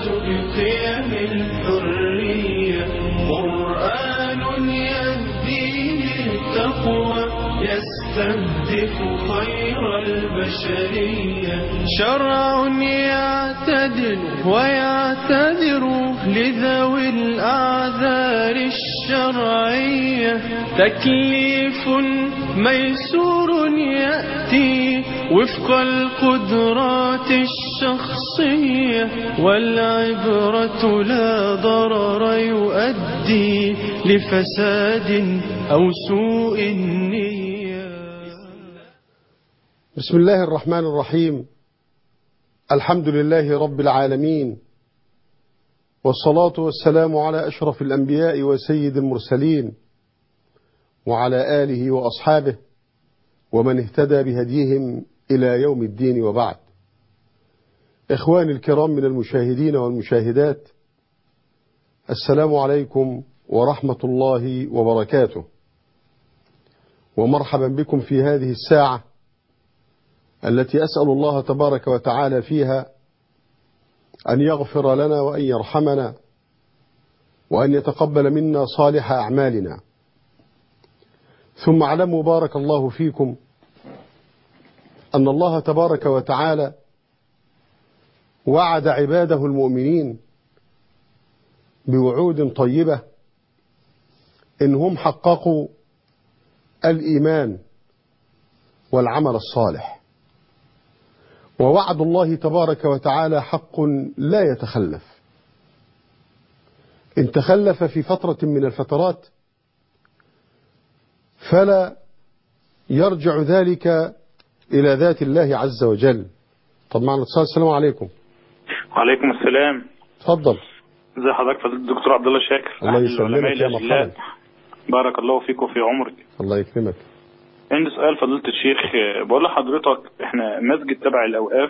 بقيم الحرية، قرآن يهدي للتقوى يستهدف خير البشرية، شرع يعتدل ويعتذر لذوي الأعذار الشرعية، تكليف ميسور يأتي وفق القدرات الشخصية، والعبرة لا ضرر يؤدي لفساد أو سوء النية. بسم الله الرحمن الرحيم. الحمد لله رب العالمين، والصلاة والسلام على أشرف الأنبياء وسيد المرسلين، وعلى آله وأصحابه ومن اهتدى بهديهم إلى يوم الدين، وبعد. إخواني الكرام من المشاهدين والمشاهدات، السلام عليكم ورحمة الله وبركاته، ومرحبا بكم في هذه الساعة التي أسأل الله تبارك وتعالى فيها أن يغفر لنا وأن يرحمنا وأن يتقبل منا صالح أعمالنا. ثم اعلموا بارك الله فيكم أن الله تبارك وتعالى وعد عباده المؤمنين بوعود طيبة إنهم حققوا الإيمان والعمل الصالح، ووعد الله تبارك وتعالى حق لا يتخلف. إن تخلف في فترة من الفترات فلا يرجع ذلك إلى ذات الله عز وجل. طب معنا اتصال. السلام عليكم. وعليكم السلام. تفضل. ازي حضرتك فضيلة الدكتور عبد الله شاكر؟ الله يسلمك يا مرحبا. بارك الله فيك وفي عمرك. الله يكرمك. عندي سؤال فضيلة الشيخ، بقول لحضرتك احنا مسجد تبع الأوقاف،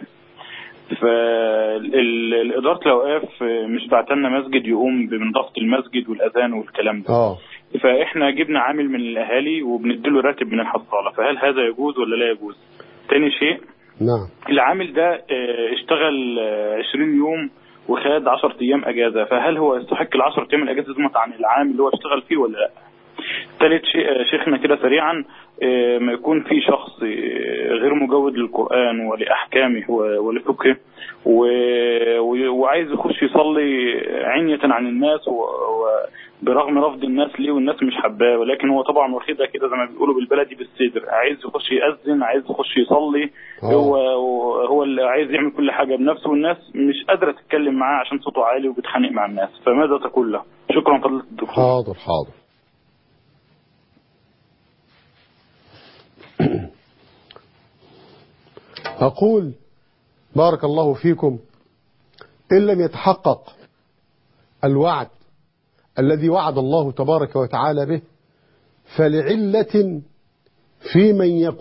فالإدارة الأوقاف مش بعتلنا مسجد يقوم بنظافة المسجد والأذان والكلام ده. فاحنا جبنا عامل من الأهالي وبنديله راتب من الحصالة، فهل هذا يجوز ولا لا يجوز؟ تاني شيء، نعم، العامل ده اشتغل 20 يوم وخد 10 أيام أجازة، فهل هو يستحق ال10 أيام الأجازة دي عن العام اللي هو اشتغل فيه ولا لا؟ ثالث شيء شيخنا كده سريعا، ما يكون في شخص غير مجود للقرآن ولأحكامه ولفقهه وعايز يخش يصلي عنية عن الناس برغم رفض الناس ليه والناس مش حباه، ولكن هو طبعا واخدها كده زي ما بيقولوا بالبلدي بالصدر، عايز يخش يأذن، عايز يخش يصلي، هو اللي عايز يعمل كل حاجة بنفسه، والناس مش قادرة تتكلم معاه عشان صوته عالي وبيتخانق مع الناس، فماذا تقول له؟ شكرا فضيلة الدكتور. حاضر. أقول بارك الله فيكم، إن لم يتحقق الوعد الذي وعد الله تبارك وتعالى به فلعلة في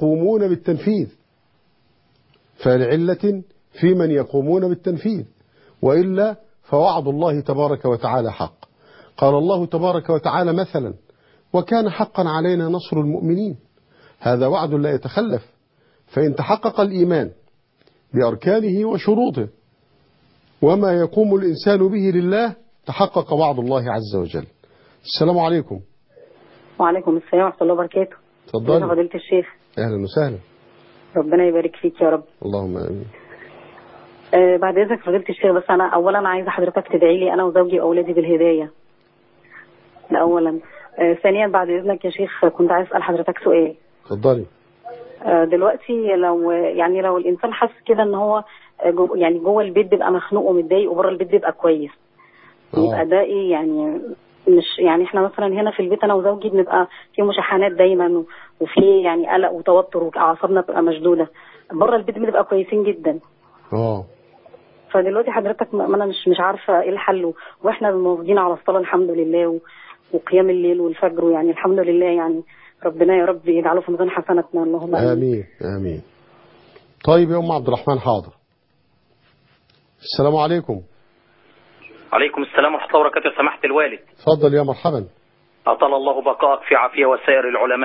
من يقومون بالتنفيذ، وإلا فوعد الله تبارك وتعالى حق. قال الله تبارك وتعالى مثلا: وكان حقا علينا نصر المؤمنين. هذا وعد لا يتخلف، فإن تحقق الإيمان بأركانه وشروطه وما يقوم الإنسان به لله تحقق وعد الله عز وجل. السلام عليكم. وعليكم السلام ورحمة الله وبركاته. تفضل فضيلة الشيخ. أهلا وسهلا. ربنا يبارك فيك يا رب. اللهم آمين. بعد إذنك فضيلة الشيخ، بس أنا أولا عايزة حضرتك تدعي لي أنا وزوجي وأولادي بالهداية. ده أولا. ثانيا بعد إذنك يا شيخ كنت عايز أسأل حضرتك سؤال. تفضلي. دلوقتي لو الإنسان حس كده إن هو جوه البيت بيبقى مخنوق ومتضايق وبره البيت بيبقى كويس، يبقى ده إيه يعني؟ مش يعني احنا مثلا هنا في البيت انا وزوجي بنبقى في مشاحنات دايما وفي يعني قلق وتوتر واعصابنا بتبقى مشدوده، بره البيت بنبقى كويسين جدا. فدلوقتي حضرتك انا مش عارفه ايه الحل، واحنا موجودين على الصلاه الحمد لله وقيام الليل والفجر، يعني الحمد لله، يعني ربنا يا رب يجعله في ميزان حسناتنا. اللهم امين امين. طيب يا ام عبد الرحمن، حاضر. السلام عليكم. عليكم السلام ورحمة الله وبركاته. سماحة الوالد. اتفضل يا مرحبا. أطال الله بقاءك في عافية وسائر العلماء.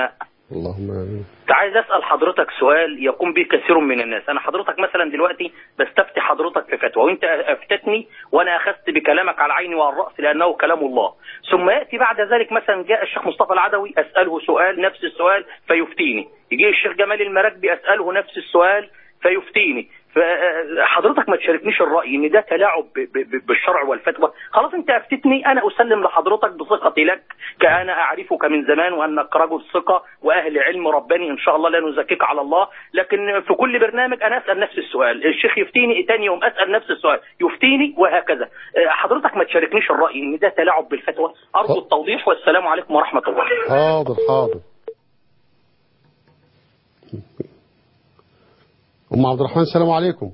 اللهم آمين. عايز اسال حضرتك سؤال يقوم به كثير من الناس. انا حضرتك مثلا دلوقتي بستفتي حضرتك في فتوى، وانت افتتني وانا اخذت بكلامك على عيني وعلى الراس لانه كلام الله، ثم ياتي بعد ذلك مثلا جاء الشيخ مصطفى العدوي اساله سؤال نفس السؤال فيفتيني، يجي الشيخ جمال المراكبي اساله نفس السؤال فيفتيني. فحضرتك ما تشاركنيش الرأي ان ده تلاعب بالشرع والفتوى. خلاص انت افتتني، انا اسلم لحضرتك بثقتي لك كأنا اعرفك من زمان وانك رجل ثقة واهل علم رباني ان شاء الله، لا نزكيك على الله. لكن في كل برنامج انا اسال نفس السؤال، الشيخ يفتيني تاني يوم اسال نفس السؤال يفتيني وهكذا. حضرتك ما تشاركنيش الرأي ان ده تلاعب بالفتوى. ارجو التوضيح والسلام عليكم ورحمة الله. حاضر حاضر. أم عبد الرحمن السلام عليكم.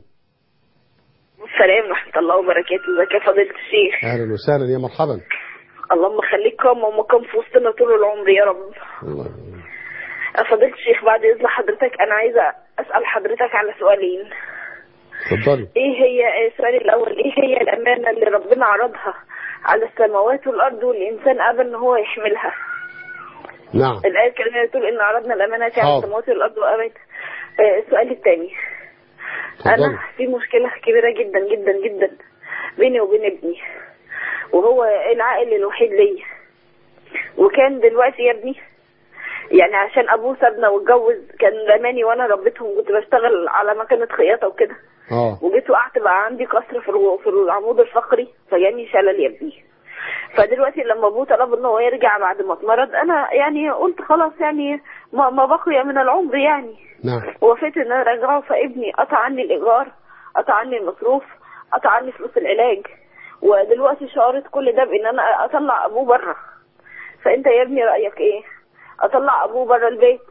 السلام ورحمة الله وبركاته. ازيك يا فضيلة الشيخ؟ أهلا وسهلا يا مرحبا. اللهم خليك قام ومقام في وسطنا طول العمر يا رب. الله. يا فضيلة الشيخ بعد إذن حضرتك أنا عايزة أسأل حضرتك على سؤالين. اتفضلي. إيه هي السؤال الأول، إيه هي الأمانة اللي ربنا عرضها على السماوات والأرض والإنسان أبى إن هو يحملها؟ نعم. الآية الكريمة بتقول إن عرضنا الأمانة على السماوات والأرض وأبيت. السؤال الثاني، أنا في مشكلة كبيرة جدا جدا جدا بيني وبين ابني، وهو العائل الوحيد ليا، وكان دلوقتي يا ابني يعني عشان أبوه سابنا واتجوز كان رماني وأنا ربيتهم، كنت بشتغل على مكنة خياطة وكده. وجيت وقعت بقى عندي كسر في العمود الفقري فجاني شلل يا ابني. فدلوقتي لما ابوه طلب ان هو يرجع بعد ما اتمرض انا يعني قلت خلاص يعني ما بقي من العمر يعني. نعم. وافقت ان انا ارجعه، فابني قطع عني الايجار، قطع عني المصروف، قطع عني فلوس العلاج، ودلوقتي شعرت كل ده بان انا اطلع ابوه بره. فانت يا ابني رايك ايه؟ اطلع ابوه بره البيت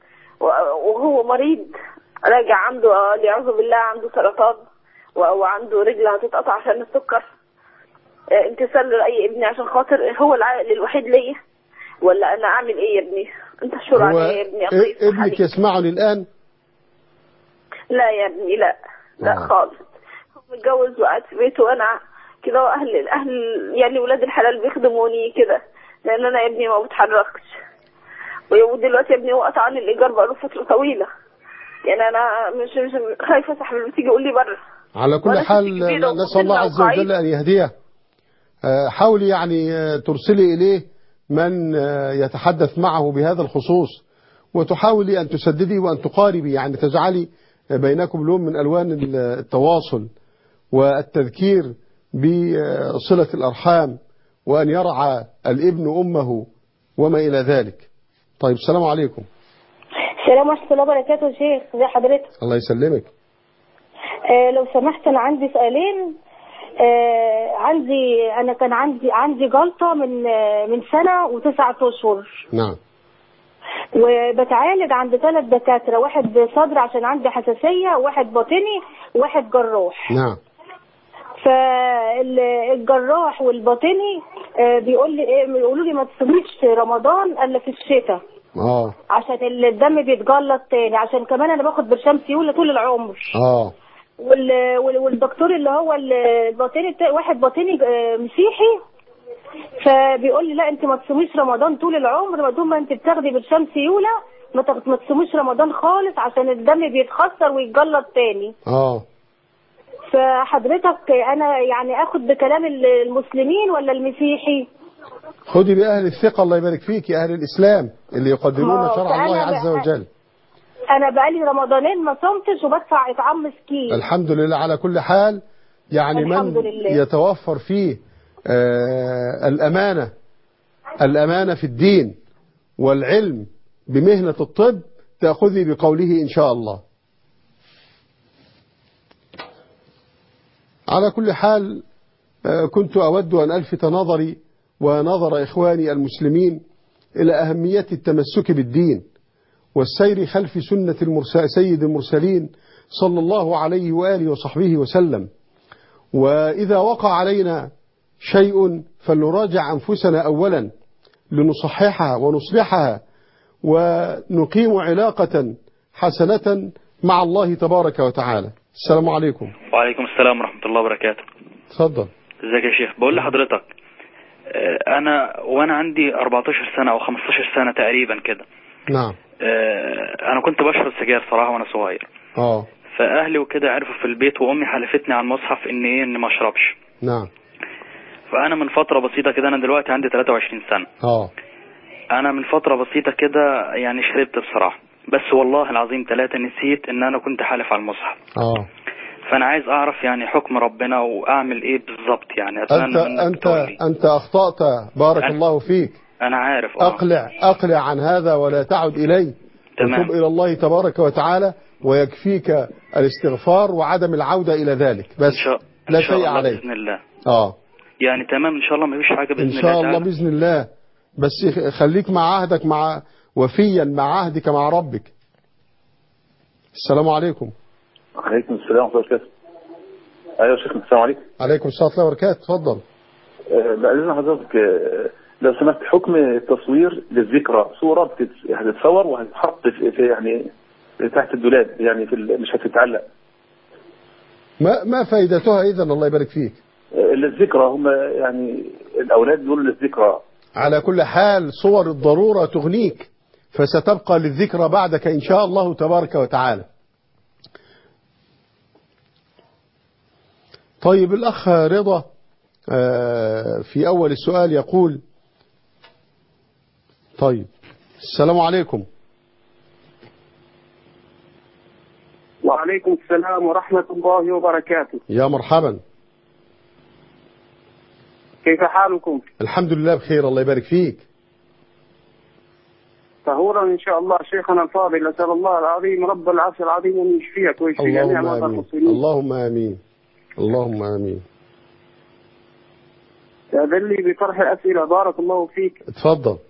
وهو مريض راجع عنده والعياذ بالله عنده سرطان وعنده رجل هتتقطع عشان السكر، امتثال لرأي ابني عشان خاطر هو العائل الوحيد ليا، ولا انا اعمل ايه يا ابني؟ انت شور عليا يا ابني. ابنك يسمعني الان؟ لا يا ابني لا خالص. هو متجوز وقاعد في بيته وانا كده، واهل يعني ولاد الحلال بيخدموني كده لان انا يا ابني ما بتحركش. ودلوقتي يا ابني هو قطع عني الايجار بقاله فتره طويله، يعني انا مش خايفه صاحبي تيجي يقول لي بره. على كل حال نسأل الله عز وجل أن يهديه. حاولي يعني ترسلي إليه من يتحدث معه بهذا الخصوص، وتحاولي أن تسددي وأن تقاربي، يعني تجعلي بينكم لون من ألوان التواصل والتذكير بصلة الأرحام، وأن يرعى الابن أمه وما إلى ذلك. طيب السلام عليكم. السلام ورحمة الله وبركاته يا شيخ. ازي حضرتك؟ الله يسلمك. لو سمحت أنا عندي سؤالين. أنا كان عندي جلطة من سنة و9 أشهر. نعم. وبتعالج عند 3 دكاترة، واحد صدر عشان عندي حساسية، واحد باطني، وواحد جراح. نعم. فالجراح والباطني بيقولوا لي ما تصوميش رمضان الا في الشتاء عشان الدم بيتجلط تاني، عشان كمان انا باخد برشام سيوله طول العمر. والدكتور اللي هو الباطني واحد باطني مسيحي فبيقول لي لا انت ما تصوميش رمضان طول العمر، ما دام انت بتاخدي برشام سيوله ما تصوميش رمضان خالص عشان الدم بيتخسر ويتجلط تاني. فحضرتك انا يعني اخد بكلام المسلمين ولا المسيحي؟ خدي بأهل الثقة الله يبارك فيك، أهل الإسلام اللي يقدرون شرع الله عز وجل. أنا بقالي رمضانين ما صمتش وبدفع إطعام مسكين. الحمد لله على كل حال. يعني من يتوفر فيه الأمانة في الدين والعلم بمهنة الطب تأخذي بقوله إن شاء الله. على كل حال كنت أود أن ألفت نظري ونظر إخواني المسلمين إلى أهمية التمسك بالدين والسير خلف سنة سيد المرسلين صلى الله عليه وآله وصحبه وسلم. وإذا وقع علينا شيء فلنراجع أنفسنا أولا لنصححها ونصلحها ونقيم علاقة حسنة مع الله تبارك وتعالى. السلام عليكم. وعليكم السلام ورحمة الله وبركاته. تفضل. ازيك يا شيخ؟ بقول لحضرتك وانا عندي 14 سنة او 15 سنة تقريبا كده. نعم. انا كنت بشرب سجاير صراحه وانا صغير. فاهلي وكده عرفوا في البيت، وامي حلفتني على المصحف ان ما اشربش. نعم. فانا من فتره بسيطه كده، انا دلوقتي عندي 23 سنه. انا من فتره بسيطه كده يعني شربت بصراحه، بس والله العظيم 3 نسيت ان انا كنت حالف على المصحف. فانا عايز اعرف يعني حكم ربنا واعمل ايه بالظبط، يعني اتمنى انت اخطأت. بارك الله فيك. انا عارف. اقلع عن هذا ولا تعد اليه. وتب الى الله تبارك وتعالى، ويكفيك الاستغفار وعدم العودة الى ذلك بس. لا شيء عليك باذن الله. يعني تمام ان شاء الله، ما فيش حاجه باذن الله. ان شاء الله باذن الله، بس خليك مع عهدك، وفيا مع عهدك مع ربك. السلام عليكم. وعليكم السلام ورحمة الله وبركاته. ايوه يا شيخنا، السلام عليكم. عليكم السلام ورحمة الله وبركاته. اتفضل. بأذن حضرتك لو سمحت، حكم التصوير للذكرى، صورة هتتصور وهتتحط في يعني تحت الدولاب، يعني مش هتتعلق. ما فائدتها اذا؟ الله يبارك فيك. للذكرى، هم يعني الاولاد بيقولوا للذكرى. على كل حال صور الضرورة تغنيك، فستبقى للذكرى بعدك ان شاء الله تبارك وتعالى. طيب الأخ رضا في أول السؤال يقول: طيب السلام عليكم. وعليكم السلام ورحمة الله وبركاته. يا مرحبا. كيف حالكم؟ الحمد لله بخير، الله يبارك فيك. طهورا إن شاء الله شيخنا الفاضل، أسأل الله العظيم رب العرش العظيم أن يشفيك ويشفي جميع مرضى المسلمين. اللهم آمين. اللهم آمين. تأذن لي بطرح أسئلة بارك الله فيك. اتفضل.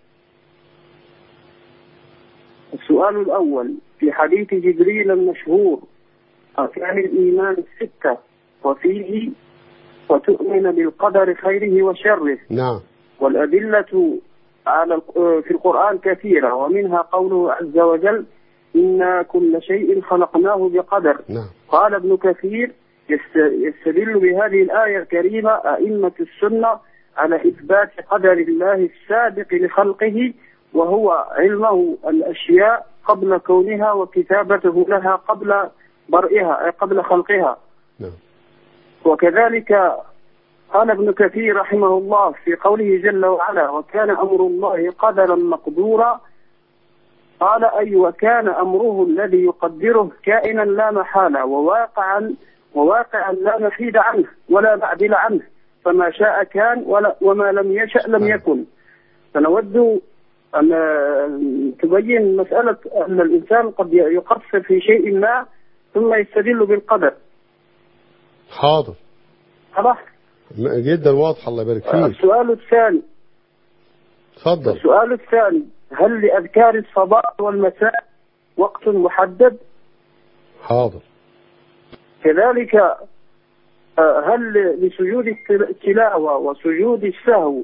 السؤال الأول: في حديث جبريل المشهور أركان الإيمان 6 وفيه وتؤمن بالقدر خيره وشره. نعم. والأدلة في القرآن كثيرة، ومنها قوله عز وجل: إنا كل شيء خلقناه بقدر. نعم. قال ابن كثير: يستدل بهذه الآية الكريمة أئمة السنة على إثبات قدر الله السابق لخلقه، وهو علمه الأشياء قبل كونها وكتابته لها قبل برئها أي قبل خلقها. نعم. وكذلك قال ابن كثير رحمه الله في قوله جل وعلا: وكان أمر الله قدرا مقدورا، قال أي وكان أمره الذي يقدره كائنا لا محالة وواقعا لا محيد عنه ولا معدل عنه، فما شاء كان وما لم يشأ لم يكن. فنود أن تبين مسألة أن الإنسان قد يقصر في شيء ما ثم يستدل بالقدر. حاضر. خلاص جدا واضح، الله يبارك فيك. السؤال الثاني. تفضل. السؤال الثاني: هل لأذكار الصباح والمساء وقت محدد؟ حاضر. كذلك هل لسجود التلاوة وسجود السهو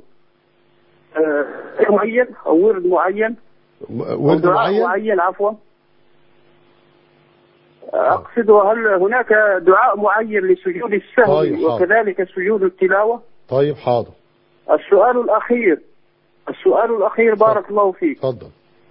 معين أو ورد معين؟ ورد معين عفوا. أقصد هل هناك دعاء معين لسجود السهو؟ طيب وكذلك سجود التلاوة؟ طيب حاضر. السؤال الأخير بارك الله فيك. تفضل.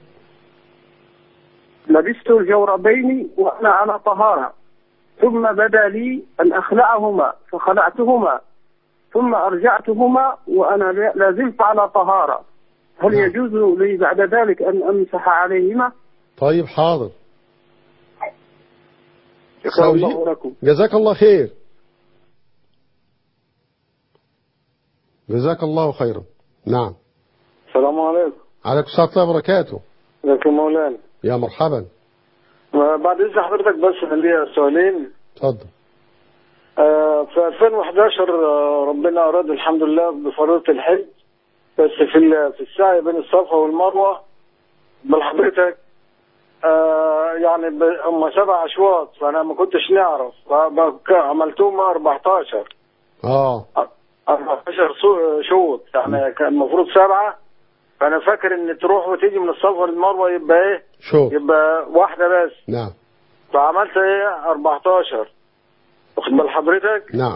لبست الجوربين وأنا على طهارة، ثم بدا لي أن أخلعهما فخلعتهما، ثم أرجعتهما وأنا لازلت على طهارة، هل يجوز لي بعد ذلك أن أمسح عليهما؟ طيب حاضر. شكرا الله لكم. جزاك الله خير. جزاك الله خيرا. نعم. السلام عليكم. عليكم السلام ورحمة الله وبركاته. ازيك يا مولانا؟ يا مرحبا. بعد إذن حضرتك بس ليا سؤالين. اتفضل. في 2011 ربنا أراد الحمد لله بفريضة الحج، بس في السعي بين الصفا والمروة بالحضرتك يعني هم 7 أشواط، فأنا ما كنتش نعرف، عملتهم 14 شوط، يعني كان المفروض 7، فأنا فاكر إن تروح وتيجي من الصفا للمروة يبقى إيه؟ شوط. يبقى واحدة بس. نعم. فعملت إيه 14، واخد بال حضرتك؟ نعم.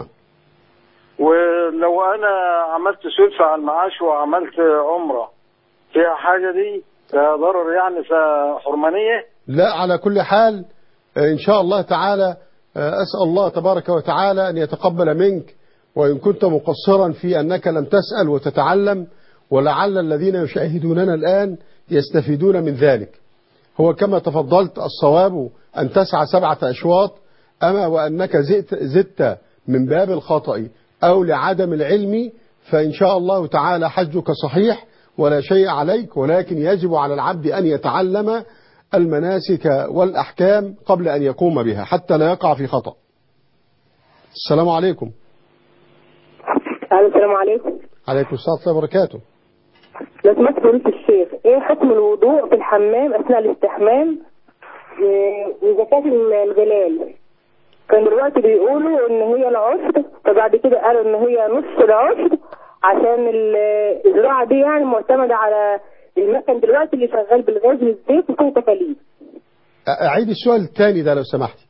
ولو أنا عملت صدفة على المعاش وعملت عمرة فيها حاجة دي؟ ضرر يعني حرمانية؟ لا، على كل حال إن شاء الله تعالى أسأل الله تبارك وتعالى أن يتقبل منك، وإن كنت مقصرا في أنك لم تسأل وتتعلم، ولعل الذين يشاهدوننا الآن يستفيدون من ذلك. هو كما تفضلت الصواب أن تسعى 7 أشواط، أما وأنك زدت من باب الخطأ أو لعدم العلم فإن شاء الله تعالى حجك صحيح ولا شيء عليك، ولكن يجب على العبد أن يتعلم المناسك والأحكام قبل أن يقوم بها حتى لا يقع في خطأ. السلام عليكم. السلام عليكم. عليكم السلام ورحمة الله وبركاته. لو سمحت فضيلة الشيخ، ايه حكم الوضوء في الحمام اثناء الاستحمام وزكاة الغلال؟ كان دلوقتي بيقولوا ان هي العشر، فبعد كده قالوا ان هي نص العشر عشان الزراعة دي يعني معتمدة على المكن دلوقتي اللي شغال بالغاز والزيت وفيه تكاليف. أعيد السؤال الثاني ده لو سمحت.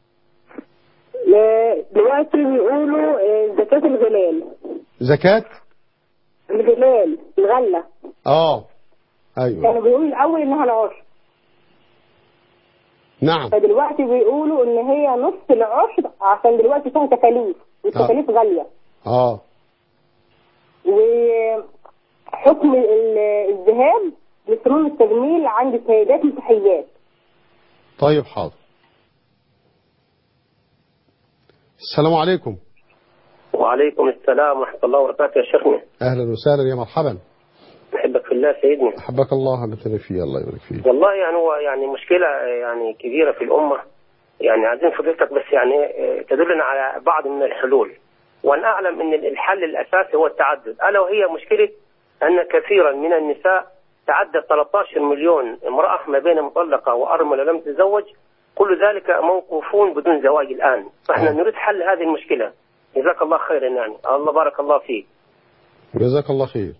دلوقتي بيقولوا زكاة الغلال. زكاة الغلال، الغلة. ايوه. كانوا بيقولوا الاول انها العشر. نعم. فدلوقتي بيقولوا ان هي نص العشر عشان دلوقتي فيها تكاليف والتكاليف غالية. وحكم الذهاب لفنون التجميل عند سيدات مسيحيات. طيب حاضر. السلام عليكم. وعليكم السلام ورحمة الله وبركاته يا شيخنا. أهلا وسهلا، يا مرحبا. أحبك في الله سيدنا. أحبك الله حبيبتنا فيه، الله يبارك فيك. والله يعني هو يعني مشكلة يعني كبيرة في الأمة، يعني عايزين فضيلتك بس يعني تدلنا على بعض من الحلول. وأن أعلم أن الحل الأساسي هو التعدد، ألا وهي مشكلة أن كثيرا من النساء تعدد 13 مليون امرأة ما بين مطلقة وأرملة لم تتزوج، كل ذلك موقوفون بدون زواج الآن. فإحنا نريد حل هذه المشكلة. جزاك الله خيرا، يعني الله بارك الله فيك. جزاك الله خير.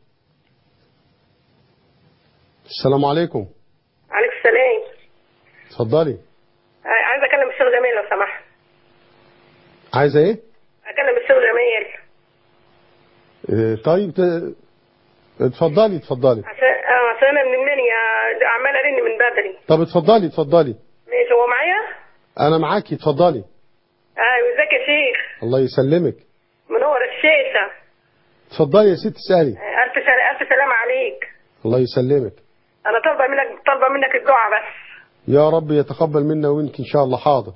السلام عليكم. عليكم السلام. اتفضلي. عايزه اكلم الشيخ جميل لو سمحت. عايزه ايه؟ اكلم الشيخ جميل. طيب اتفضلي. عشان انا من المنيا عماله ارن من بدري. طب اتفضلي. ماشي، هو معايا؟ انا معاكي، اتفضلي. ايوه، ازيك يا شيخ؟ الله يسلمك. منور الشاشه. اتفضلي يا ست اسالي. الف سلام عليك. الله يسلمك. انا طالبه منك الدعاء بس. يا رب يتقبل منا ومنك ان شاء الله. حاضر.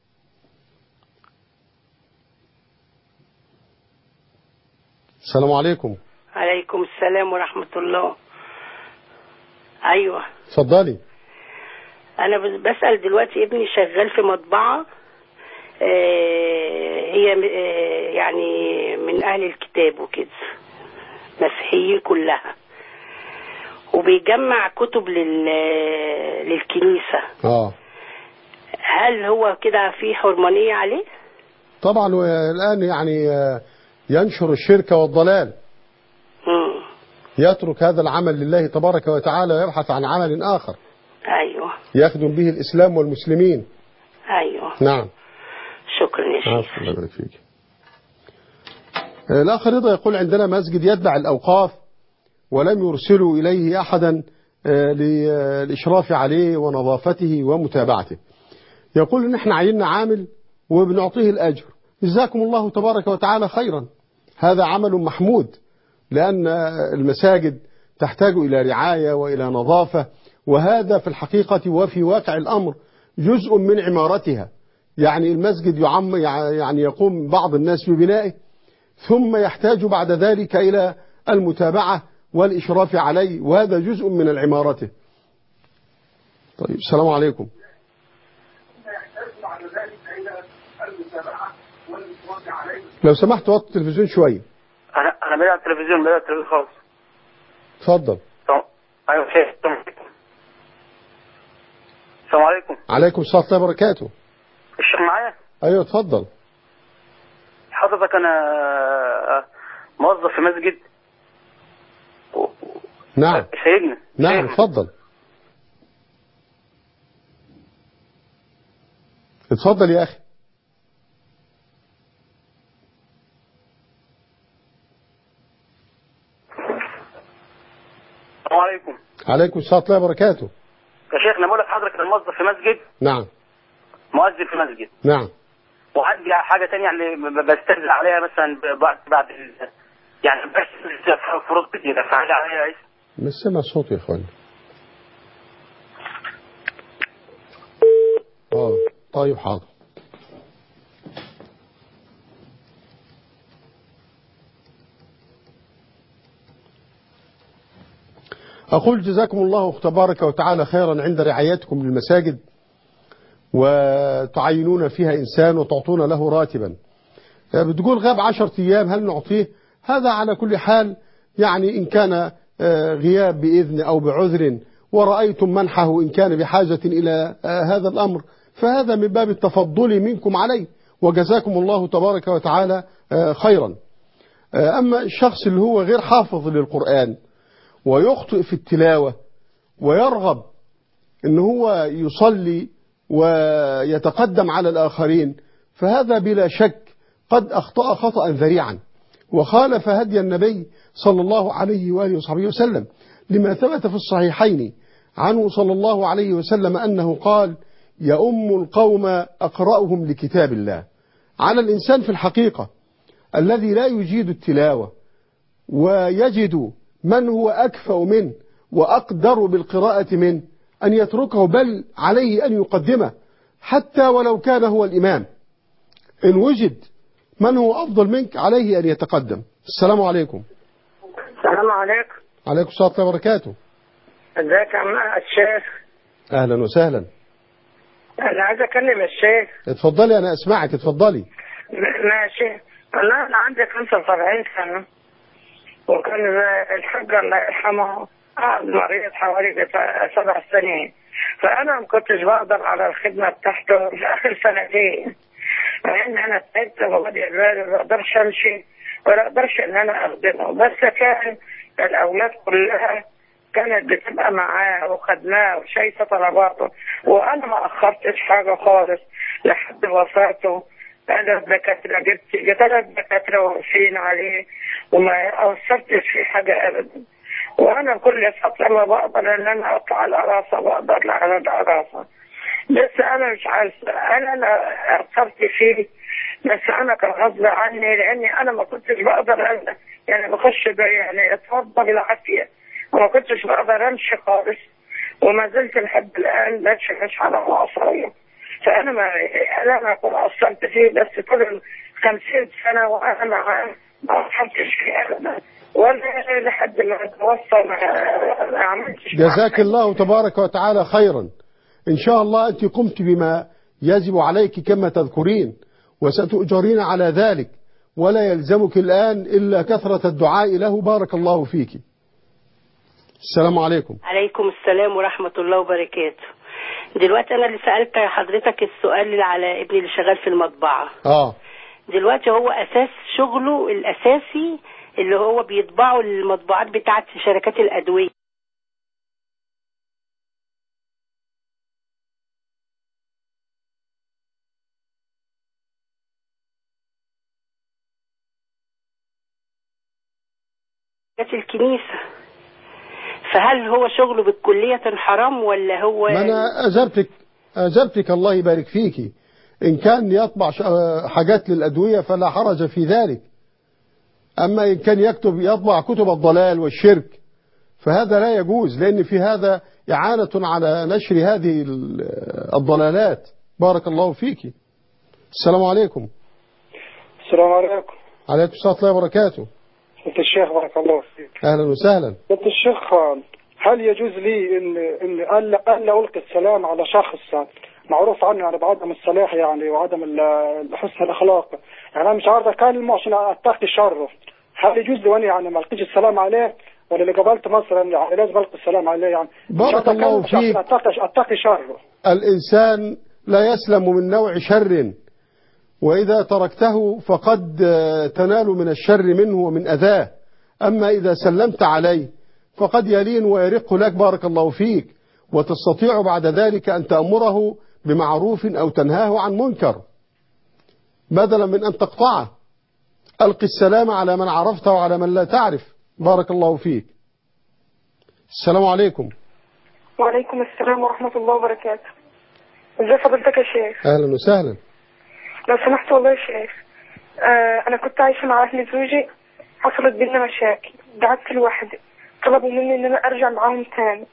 السلام عليكم. عليكم السلام ورحمة الله. ايوه اتفضلي. انا بسأل دلوقتي، ابني شغال في مطبعة هي يعني من اهل الكتاب وكده، مسيحيين كلها، وبيجمع كتب للكنيسة. هل هو كده في حرمانية عليه؟ طبعا، والآن يعني ينشر الشرك والضلال. يترك هذا العمل لله تبارك وتعالى ويبحث عن عمل آخر. أيوة. يخدم به الإسلام والمسلمين. أيوة. نعم. شكرا يا شيخ. الله يبارك فيك. الأخ رضا يقول عندنا مسجد يتبع الأوقاف ولم يرسلوا إليه أحدا للإشراف عليه ونظافته ومتابعته. يقول إن احنا عيننا عامل وبنعطيه الأجر. جزاكم الله تبارك وتعالى خيرا، هذا عمل محمود، لأن المساجد تحتاج إلى رعاية وإلى نظافة، وهذا في الحقيقة وفي واقع الأمر جزء من عمارتها. يعني المسجد يعني يقوم بعض الناس ببنائه، ثم يحتاج بعد ذلك إلى المتابعة والإشراف عليه، وهذا جزء من العمارته. طيب، السلام عليكم. لو سمحت وطي التلفزيون شوية. أنا بدأت التلفزيون خالص. اتفضل. أيوة شيخ. السلام عليكم. عليكم السلام ورحمة الله وبركاته. الشيخ معايا؟ أيوة اتفضل. حضرتك أنا موظف في مسجد. نعم. سيدنا. نعم اتفضل. اتفضل يا أخي. السلام عليكم. عليكم السلام ورحمة الله وبركاته. يا شيخنا بقول لك حضرتك انا موظف في مسجد. نعم. مؤذن في مسجد. نعم. وعندي حاجه ثانيه يعني بستنزل عليها مثلا بعد يعني بس فروض كتير فحاجه عليها ايش؟ مش سمع صوت يا اخوان. طيب حاضر. أقول جزاكم الله تبارك وتعالى خيرا عند رعايتكم للمساجد وتعينون فيها إنسان وتعطون له راتبا. بتقول غاب 10 أيام هل نعطيه؟ هذا على كل حال يعني إن كان غياب بإذن أو بعذر ورأيتم منحه إن كان بحاجة إلى هذا الأمر فهذا من باب التفضل منكم عليه وجزاكم الله تبارك وتعالى خيرا. أما الشخص اللي هو غير حافظ للقرآن ويخطئ في التلاوة ويرغب إن هو يصلي ويتقدم على الآخرين فهذا بلا شك قد أخطأ خطأ ذريعا وخالف هدي النبي صلى الله عليه وآله وصحبه وسلم لما ثبت في الصحيحين عنه صلى الله عليه وسلم أنه قال يؤم القوم أقرأهم لكتاب الله. على الإنسان في الحقيقة الذي لا يجيد التلاوة ويجد من هو أكفأ منه وأقدر بالقراءة منه أن يتركه بل عليه أن يقدمه حتى ولو كان هو الإمام. إن وجد من هو أفضل منك عليه أن يتقدم. السلام عليكم. السلام عليكم. عليكم السلام ورحمة الله وبركاته. ازيك يا عم الشيخ؟ أهلا وسهلا. أنا عايز أكلم الشيخ. اتفضلي أنا أسمعك اتفضلي. ماشي. أنا عندي 75 سنة وكان الحاج الله يرحمه قعد مريض حوالي 7 سنين فأنا ما كنتش بقدر على الخدمة بتاعته في آخر سنتين لأن أنا تعبت وبدأ البال ما بقدرش أمشي ولا أقدرش إن أنا أخدمه بس كان الأولاد كلها كانت بتبقى معاه وخدناه وشايفة طلباته وأنا ما أخرتش حاجة خالص لحد وفاته. أنا الدكاترة جبت 3 دكاترة واقفين عليه وما أثرتش في حاجة أبدا وأنا كل فترة ما بقدر إن أنا أطلع على راسه بقدر على راسه بس أنا مش عارفة أنا أثرت فيه بس أنا كان غصب عني لأني أنا ما كنتش بقدر يعني بخش يعني أتوضى بالعافية وما كنتش بقدر أمشي خالص وما زلت لحد الآن مش على معصرية فأنا ما كنت أثرت فيه بس كل 50 سنة وأنا ما أثرتش فيه أبدا ولا لحد ما توصل ما عملتش. جزاك الله تبارك وتعالى خيرا. إن شاء الله أنت قمت بما يجب عليك كما تذكرين وستؤجرين على ذلك ولا يلزمك الآن إلا كثرة الدعاء له. بارك الله فيك. السلام عليكم. عليكم السلام ورحمة الله وبركاته. دلوقتي أنا اللي سألت حضرتك السؤال اللي على ابني اللي شغال في المطبعة. دلوقتي هو أساس شغله الأساسي اللي هو بيطبعوا المطبوعات بتاعت شركات الأدوية. الكنيسة فهل هو شغله بالكلية حرام ولا هو؟ ما أنا أجبتك الله يبارك فيك. إن كان يطبع حاجات للأدوية فلا حرج في ذلك. أما إن كان يطبع كتب الضلال والشرك فهذا لا يجوز لأن في هذا إعانة على نشر هذه الضلالات. بارك الله فيك. السلام عليكم. السلام عليكم. عليكم السلام ورحمة الله وبركاته. أنت الشيخ بارك الله فيك. أهلا وسهلا. أنت الشيخ هل يجوز لي إن ألا ألقي السلام على شخص معروف عنه يعني بعدم الصلاح يعني وعدم حسن الأخلاق يعني أنا مش عارف أكلمه عشان أتقي شره هل يجوز لي وأنا يعني ما ألقيش السلام عليه ولا اللي قبلت مثلا يعني لازم ألقي السلام عليه يعني بارك الله فيك. أتقي شره. الإنسان لا يسلم من نوع شر وإذا تركته فقد تنال من الشر منه ومن أذاه. أما إذا سلمت عليه فقد يلين ويرق لك. بارك الله فيك. وتستطيع بعد ذلك أن تأمره بمعروف أو تنهاه عن منكر بدلا من أن تقطعه. ألقي السلام على من عرفته وعلى من لا تعرف. بارك الله فيك. السلام عليكم. وعليكم السلام ورحمة الله وبركاته. ازي فضيلتك يا شيخ؟ اهلا وسهلا. لو سمحت والله يا شيخ، انا كنت عايشة مع اهل زوجي، حصلت بينا مشاكل، قعدت لوحدي، طلبوا مني ان انا ارجع معاهم تاني،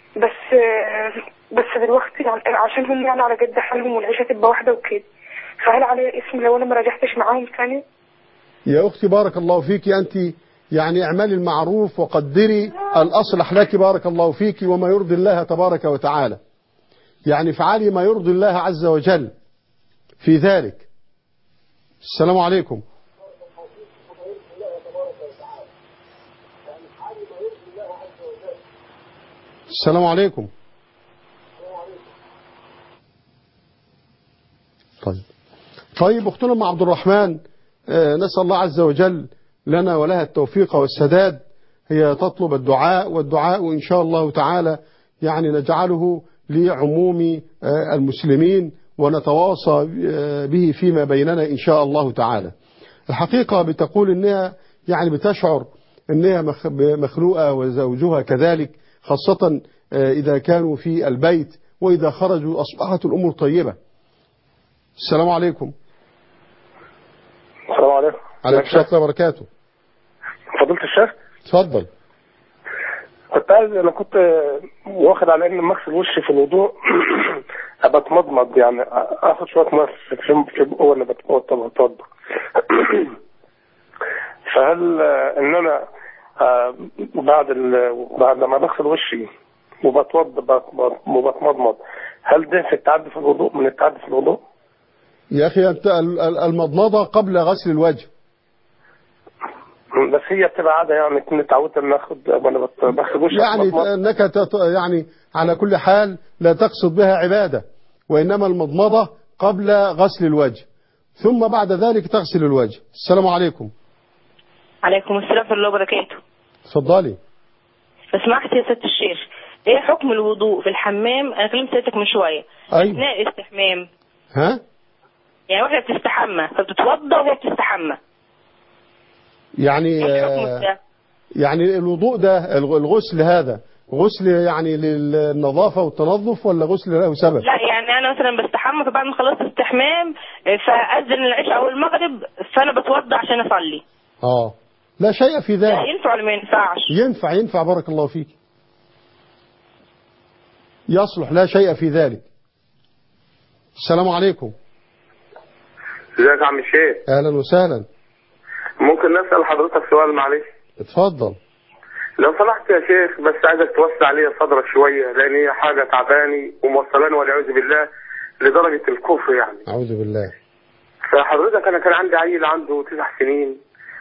بس دلوقتي عشان هم يعني على قد حالهم والعيشة تبقى واحدة وكده، فهل علي اسم لو انا ما رجعتش معاهم تاني؟ يا اختي بارك الله فيك، انت يعني اعملي المعروف وقدري الاصلح لك، بارك الله فيك، وما يرضي الله تبارك وتعالى، يعني افعلي ما يرضي الله عز وجل في ذلك. السلام عليكم. السلام عليكم. طيب اختنا ام عبد الرحمن، نسأل الله عز وجل لنا ولها التوفيق والسداد. هي تطلب الدعاء، والدعاء إن شاء الله تعالى يعني نجعله لعموم المسلمين ونتواصى به فيما بيننا إن شاء الله تعالى. الحقيقة بتقول إنها يعني بتشعر إنها مخلوقة وزوجها كذلك، خاصة إذا كانوا في البيت، وإذا خرجوا أصبحت الأمور طيبة. السلام عليكم. السلام عليكم. عليكم السلام وبركاته. فضيلة الشيخ. اتفضل. انا كنت واخد على ان مغسل وشي في الوضوء ابقى اتمضمض، يعني اخد شويه ميه في بقى ولا بتوضى. فهل ان انا بعد ما بغسل وشي وبتمضمض، هل ده في التعدي في الوضوء من التعدي في الوضوء؟ يا اخي انت المضمضه قبل غسل الوجه، بس هي بتبقى عاده، يعني كنت اتعودت ان اخد وانا بغسل وشي، يعني انك يعني على كل حال لا تقصد بها عباده، وانما المضمضه قبل غسل الوجه، ثم بعد ذلك تغسل الوجه. السلام عليكم. عليكم السلام ورحمه الله وبركاته. اتفضلي. فسمحت يا سيادة الشيخ، ايه حكم الوضوء في الحمام؟ انا كلمت سيادتك من شويه. أيوة. اثناء الاستحمام. ها؟ يعني واحده بتستحمى فبتتوضا وهي بتستحمى. يعني الوضوء ده، الغسل هذا غسل يعني للنظافه والتنظف، ولا غسل له سبب؟ لا يعني انا مثلا بستحمى، فبعد ما خلصت استحمام فاذن العشاء او المغرب، فانا بتوضا عشان اصلي. لا شيء في ذلك. لا ينفع ولا ما ينفعش؟ ينفع بارك الله فيك، يصلح، لا شيء في ذلك. السلام عليكم. ازيك يا عم الشيخ؟ اهلا وسهلا. ممكن نسأل حضرتك سؤال معلش؟ اتفضل. لو سمحت يا شيخ، بس عايزك توسع لي صدرك شويه، لان هي حاجه تعباني وموصلاني والعياذ بالله لدرجه الكفر يعني. اعوذ بالله. فحضرتك انا كان عندي عيل عنده 9 سنين،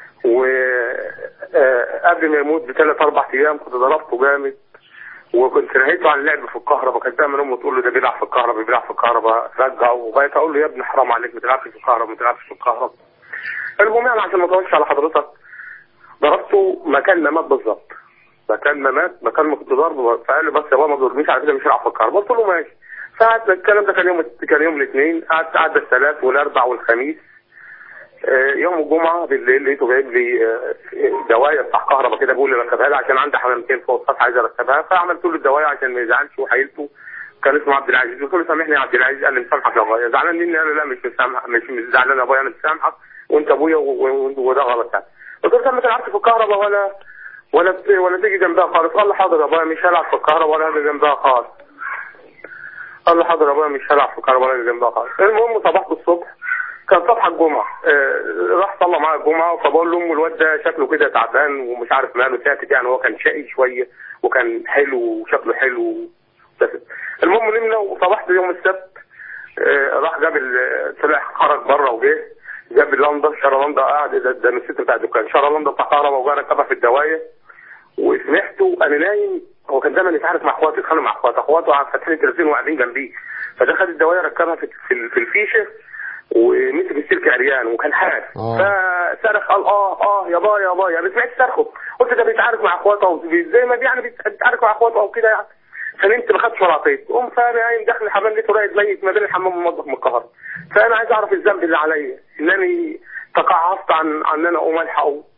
وقبل ما يموت ب3-4 ايام كنت ضربته جامد، وكنت نهيته عن اللعب في الكهرباء. كانت دايما امه تقول له ده بيلعب في الكهرباء، رجعه، وبقيت اقول له يا ابني حرام عليك، ما تلعبش في الكهرباء. المهم يعني عشان ما اطولش على حضرتك، ضربته مكان ما مات بالظبط، مكان ما كنت ضربه. فقال لي بس يا بابا ما تضربنيش على كده، مش هلعب في الكهرباء. قلت له ماشي. فقعدت الكلام ده كان يوم الاثنين، قعدت الثلاث والاربع والخميس. يوم الجمعه بالليل لقيته جايب لي دوايه بتاع كهرباء كده، بيقول لي ركبها لي عشان عندي حمامتين فوق السطح عايز اركبها. فعملت له الدوايه عشان ما يزعلش، وحيلته كان اسمه عبد العزيز. قلت له سامحني يا عبد العزيز. قال لي مسامحك يا ابويا. زعلان مني؟ قال لي لا مش مسامحك، مش زعلان يا ابويا، انا مسامحك وانت ابويا وده غلط يعني. قلت له ما تلعبش في الكهرباء ولا تيجي جنبها خالص. قال لي حاضر يا ابويا، مش هلعب في الكهرباء ولا هاجي جنبها خالص. قال لي حاضر يا ابويا، مش هلعب في الكهرباء ولا هاجي جنبها خالص. المهم صبحت الصبح، كان صباح الجمعه، راح صلى معايا الجمعه. فبقول لامه الواد ده شكله كده تعبان ومش عارف ماله، ساكت يعني. هو كان شقي شويه وكان حلو وشكله حلو. المهم نمنا، وصبحت يوم السبت راح جاب طلع خرج بره وجه جاب اللندا، شرى لندا، قاعد ده الست بتاع الدكان، شرى لندا بتاع كهرباء وجا ركبها في الدوايه. وسمعته انا نايم، هو كان دايما يتعارك مع اخواته، يتخانق مع اخواته فاتحين التلفزيون وقاعدين جنبيه. فده خد الدوايه ركبها في الفيشه ومسك السلك عريان وكان حاس. فصرخ قال يا بايا. انا سمعت صرخه، قلت ده بيتعارك مع اخواته زي ما يعني بيتعارك مع اخواته او كده يعني. فنمت ما خدتش ولا عطيت. فانا قايم داخل الحمام لقيته رايد ميت ما بين الحمام والمطبخ من الكهرباء. فانا عايز اعرف الذنب اللي عليا، انني تقاعست عن ان انا اقوم الحقه،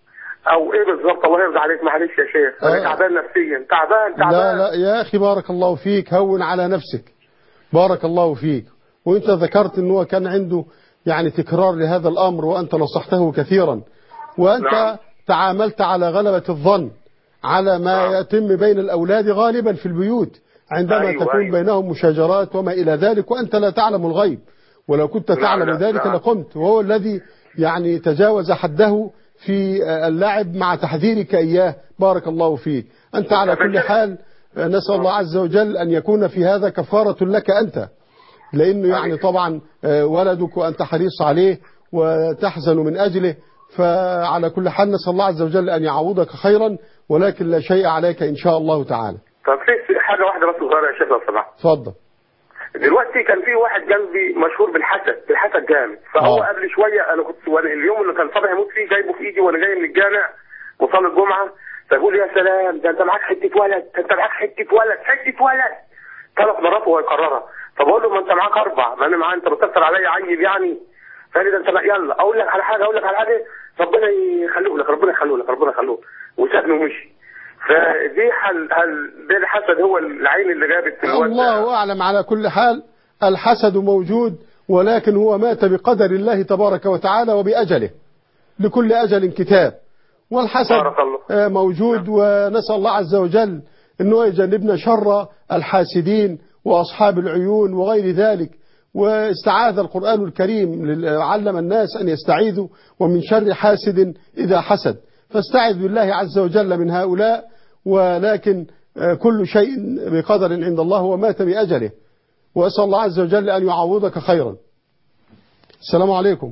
او ايه بالظبط؟ الله يرضى عليك معلش يا شيخ، انا تعبان نفسيا، تعبان. لا يا اخي بارك الله فيك، هون على نفسك، بارك الله فيك. وانت ذكرت ان هو كان عنده يعني تكرار لهذا الامر وانت نصحته كثيرا، وانت تعاملت على غلبة الظن على ما يتم بين الاولاد غالبا في البيوت عندما تكون بينهم مشاجرات وما الى ذلك، وانت لا تعلم الغيب، ولو كنت تعلم ذلك لقمت. وهو الذي يعني تجاوز حده في اللعب مع تحذيرك إياه. بارك الله فيك. أنت على كل حال نسأل الله عز وجل أن يكون في هذا كفارة لك أنت، لأنه يعني طبعا ولدك وأنت حريص عليه وتحزن من أجله، فعلى كل حال نسأل الله عز وجل أن يعوضك خيرا، ولكن لا شيء عليك إن شاء الله تعالى. طب في حاجة واحدة بس صغيرة يا شيخ لو سمحت. اتفضل. دلوقتي كان في واحد جنبي مشهور بالحسد جامد، فهو قبل شويه انا كنت اليوم اللي كان صبحي يموت فيه جايبه في ايدي وانا جاي من الجامع وصلي الجمعه، فيقول يا سلام ده انت معاك حته ولد، ده انت معاك حته ولد، حته ولد 3 مرات وهو يكررها. فبقول له ما انت معاك 4، ما انا معايا، انت بتكتر عليا عيب يعني. فقال لي ده انت يلا اقول لك على حاجه، ربنا يخليه لك، ربنا يخليه لك، ربنا يخليه، وسابني ومشي. فدي هل ده الحسد هو العين اللي جابت الله أعلم. على كل حال الحسد موجود، ولكن هو مات بقدر الله تبارك وتعالى وبأجله، لكل أجل كتاب، والحسد موجود. ونسأل الله عز وجل أنه يجنبنا شر الحاسدين وأصحاب العيون وغير ذلك. واستعاذ القرآن الكريم علم الناس أن يستعيذوا ومن شر حاسد إذا حسد، فاستعذ بالله عز وجل من هؤلاء. ولكن كل شيء بقدر عند الله، ومات بأجله، وأسأل الله عز وجل أن يعوضك خيرا. السلام عليكم.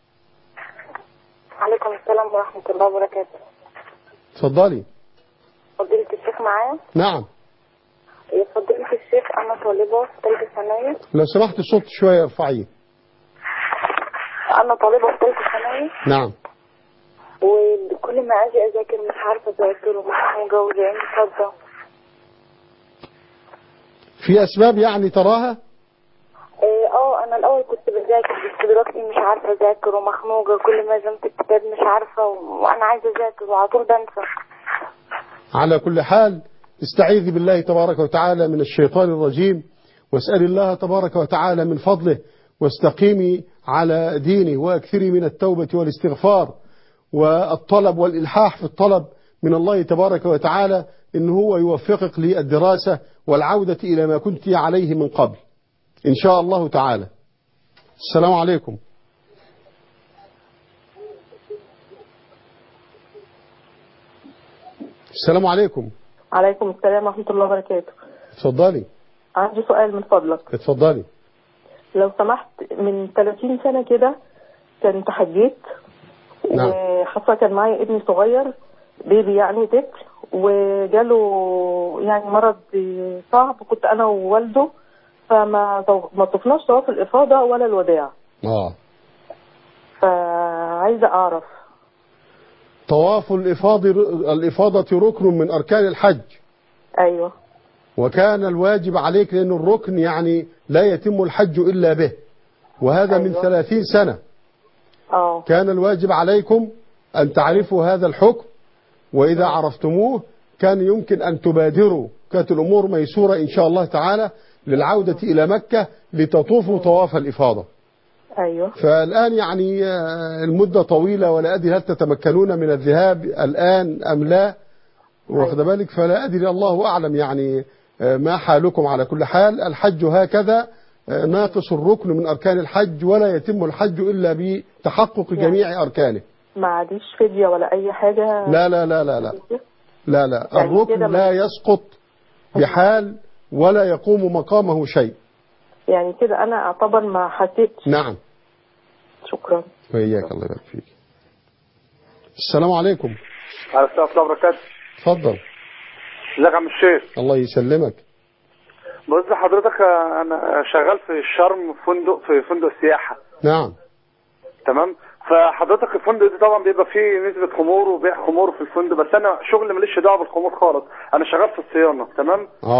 عليكم السلام ورحمة الله وبركاته. تفضلي. فضيلة الشيخ معايا؟ نعم. فضيلة الشيخ أنا طالبة في ثالثة ثانوي. لو سمحت الصوت شوية ارفعيه. أنا طالبة في ثالثة ثانوي. نعم. وكل ما أجي أذاكر مش عارفة أذاكر ومحموجة وجعاني صدى. في أسباب يعني تراها؟ أنا الأول كنت بذاكر، بس دلوقتي مش عارفة أذاكر ومخنوقة، كل ما زمت الكتاب مش عارفة وأنا عايزة أذاكر وعلى طول بنسى. على كل حال استعيذي بالله تبارك وتعالى من الشيطان الرجيم، واسألي الله تبارك وتعالى من فضله، واستقيمي على دينه، واكثري من التوبة والاستغفار والطلب والإلحاح في الطلب من الله تبارك وتعالى إن هو يوفقك للدراسة والعودة إلى ما كنت عليه من قبل إن شاء الله تعالى. السلام عليكم. السلام عليكم. عليكم السلام ورحمة الله وبركاته. اتفضلي. عندي سؤال من فضلك. اتفضلي. لو سمحت، من 30 سنة كده كنت حجيت. نعم. وحصل كان معي ابني صغير بيبي يعني طفل، وجاله يعني مرض صعب، كنت انا ووالده فما طفناش طواف الافاضه ولا الوداع. فعايزه اعرف. طواف الافاضه ركن من اركان الحج. ايوه. وكان الواجب عليك، لأن الركن يعني لا يتم الحج الا به، وهذا من 30 سنه. كان الواجب عليكم أن تعرفوا هذا الحكم، وإذا عرفتموه كان يمكن أن تبادروا، كانت الأمور ميسورة إن شاء الله تعالى للعودة إلى مكة لتطوفوا طواف الإفاضة. أيوة. فالآن يعني المدة طويلة، ولا أدري هل تتمكنون من الذهاب الآن أم لا، واخد بالك؟ فلا أدري، الله أعلم يعني ما حالكم. على كل حال الحج هكذا ناقص الركن من أركان الحج، ولا يتم الحج إلا بتحقق جميع أركانه. ما عادش فدية ولا أي حاجة؟ لا لا لا لا لا لا لا يعني الركن لا يسقط بحال ولا يقوم مقامه شيء. يعني كده أنا أعتبر ما حسيتش. نعم. شكرا. وإياك، الله يبارك فيك. السلام عليكم. على السلام ورحمة الله وبركاته. اتفضل. ازيك يا عم الشيخ؟ الله يسلمك. بص حضرتك، انا شغال في الشرم في فندق سياحه. نعم. تمام. فحضرتك الفندق ده طبعا بيبقى فيه نسبه خمور وبيع خمور في الفندق، بس انا شغل ماليش دعوه بالخمور خالص، انا شغال في الصيانه. تمام.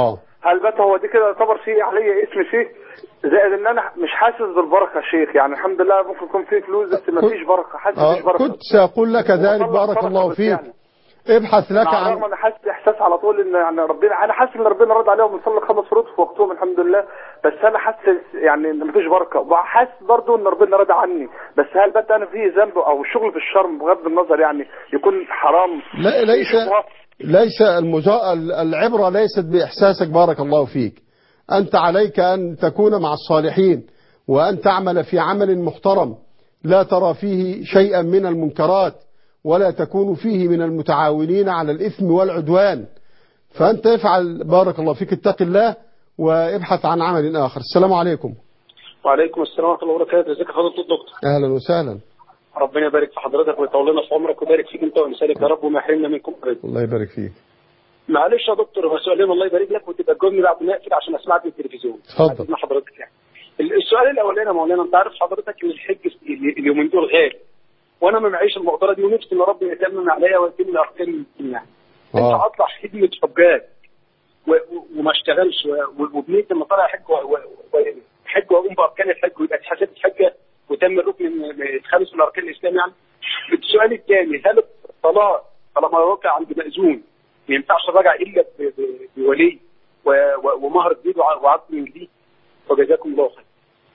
هل بات هو دي كده يعتبر فيه عليا اسم فيه، زائد ان انا مش حاسس بالبركه يا شيخ، يعني الحمد لله ممكن يكون فيه فلوس بس ما فيش بركه، حاسس مفيش بركه. كنت سأقول لك ذلك بارك الله فيك يعني. ابحث لك عن، انا حاسس احساس على طول ان يعني ربنا، انا حاسس ان ربنا رد عليهم وصلى 5 فروض في وقتهم الحمد لله، بس انا حاسس يعني ان مفيش بركه، وحاسس برضه ان ربنا رد عني، بس هل بات انا فيه ذنب او الشغل في الشرم بغض النظر يعني يكون حرام؟ لا ليس العبره ليست باحساسك بارك الله فيك. انت عليك ان تكون مع الصالحين وان تعمل في عمل محترم لا ترى فيه شيئا من المنكرات ولا تكون فيه من المتعاونين على الإثم والعدوان، فأنت افعل بارك الله فيك، اتق الله وابحث عن عمل آخر. السلام عليكم. وعليكم السلام ورحمة الله وبركاته. ازيك يا فضيلة الدكتور؟ أهلا وسهلا. ربنا يبارك في حضرتك ويطول لنا في عمرك ويبارك فيك انت وامثالك يا رب وما يحرمنا منكم ابدا. الله يبارك فيك. معلش يا دكتور هو سؤالين الله يبارك لك وتبقى تجاوبني بعد ما اقفل عشان اسمعك من التلفزيون. اتفضل. مع حضرتك يعني. السؤال الاولاني يا مولانا، انت عارف حضرتك ان الحج اليومين دول غالي، وانا ما معيش المقدره دي ونفسي ان ربنا يتمم عليا ويتم لي اركان الدين يعني. انت اطلع خدمه حجاج وما اشتغلش وبنيت لما طالع حج حج واقوم باركان الحج ويبقى اتحسبت حجه وتم الركن الخامس من اركان الاسلام يعني. السؤال الثاني، هل الطلاق طالما وقع عند مأذون ما ينفعش الرجع الا بولي ومهر جديد وعقد من جديد؟ وجزاكم الله خير.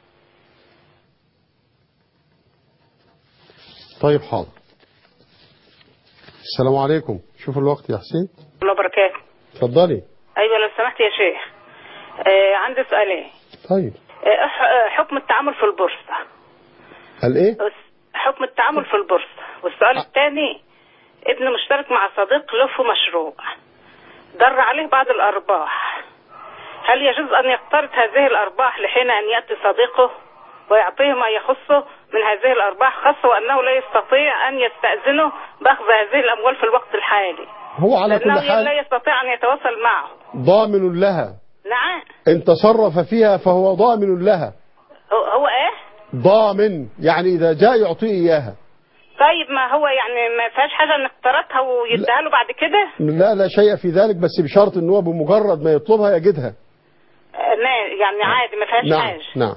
طيب حاضر. السلام عليكم. شوف الوقت يا حسين. الله وبركاته. اتفضلي. ايوه لو سمحت يا شيخ، عندي سؤالين. طيب. حكم التعامل في البورصه. الايه؟ حكم التعامل في البورصه. والسؤال الثاني، ابن مشترك مع صديق له في مشروع در عليه بعض الارباح، هل يجوز ان يقترض هذه الارباح لحين ان ياتي صديقه ويعطيه ما يخصه من هذه الأرباح، خاصة وأنه لا يستطيع أن يستأذنه بأخذ هذه الأموال في الوقت الحالي؟ هو على كل حال لا يستطيع أن يتواصل معه. ضامن لها. نعم. إن تصرف فيها فهو ضامن لها. هو إيه؟ ضامن، يعني إذا جاء يعطيه إياها. طيب ما هو يعني ما فيهاش حاجة إن اقترضها ويديها له بعد كده؟ لا شيء في ذلك، بس بشرط إن هو بمجرد ما يطلبها يجدها. يعني عادي ما فيهاش حاجة. نعم.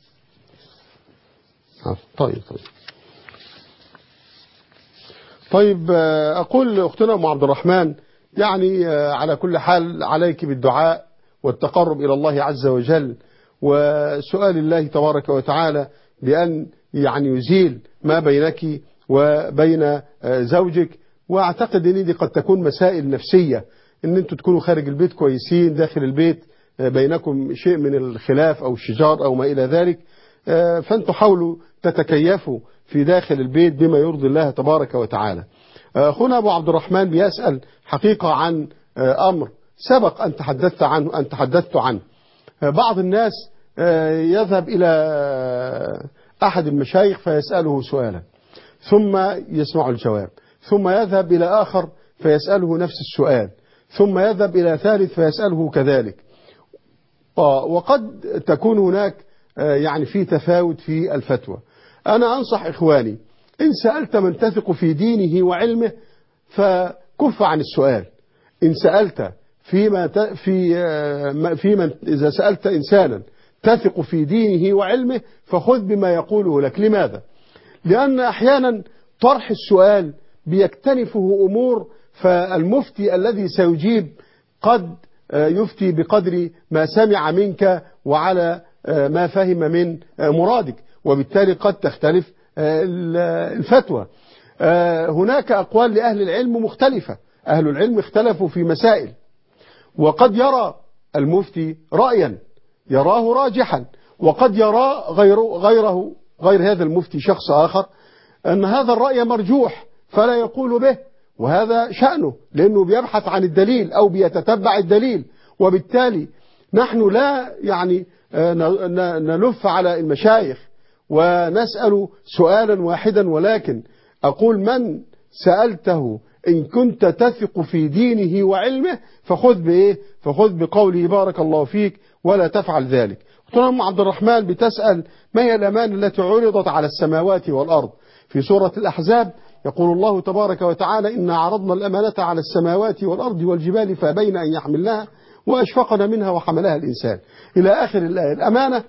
طيب أقول لأختنا أم عبد الرحمن، يعني على كل حال عليك بالدعاء والتقرب إلى الله عز وجل وسؤال الله تبارك وتعالى بأن يعني يزيل ما بينك وبين زوجك. وأعتقد أن دي قد تكون مسائل نفسية، أن أنتم تكونوا خارج البيت كويسين، داخل البيت بينكم شيء من الخلاف أو الشجار أو ما إلى ذلك، فأنتم حاولوا تتكيفوا في داخل البيت بما يرضي الله تبارك وتعالى. أخونا أبو عبد الرحمن بيسأل حقيقة عن أمر سبق أن تحدثت عنه. بعض الناس يذهب إلى أحد المشايخ فيسأله سؤالا ثم يسمع الجواب، ثم يذهب إلى آخر فيسأله نفس السؤال، ثم يذهب إلى ثالث فيسأله كذلك. وقد تكون هناك يعني في تفاوت في الفتوى. أنا أنصح إخواني، إن سألت من تثق في دينه وعلمه فكف عن السؤال. إن سألت إذا سألت إنسانا تثق في دينه وعلمه فخذ بما يقوله لك. لماذا؟ لأن أحيانا طرح السؤال بيكتنفه أمور، فالمفتي الذي سيجيب قد يفتي بقدر ما سمع منك وعلى ما فهم من مرادك، وبالتالي قد تختلف الفتوى. هناك أقوال لأهل العلم مختلفة، أهل العلم اختلفوا في مسائل، وقد يرى المفتي رأيا يراه راجحا، وقد يرى غير هذا المفتي شخص آخر أن هذا الرأي مرجوح فلا يقول به، وهذا شأنه لأنه بيبحث عن الدليل أو بيتتبع الدليل. وبالتالي نحن لا يعني نلف على المشايخ ونسأل سؤالا واحدا، ولكن أقول من سألته إن كنت تثق في دينه وعلمه فخذ بإيه؟ فخذ بقوله بارك الله فيك ولا تفعل ذلك. أم عبد الرحمن بتسأل ما هي الأمانة التي عرضت على السماوات والأرض؟ في سورة الأحزاب يقول الله تبارك وتعالى إنا عرضنا الأمانة على السماوات والأرض والجبال فأبين أن يحملنها وأشفقنا منها وحملها الإنسان إلى آخر الآية. الأمانة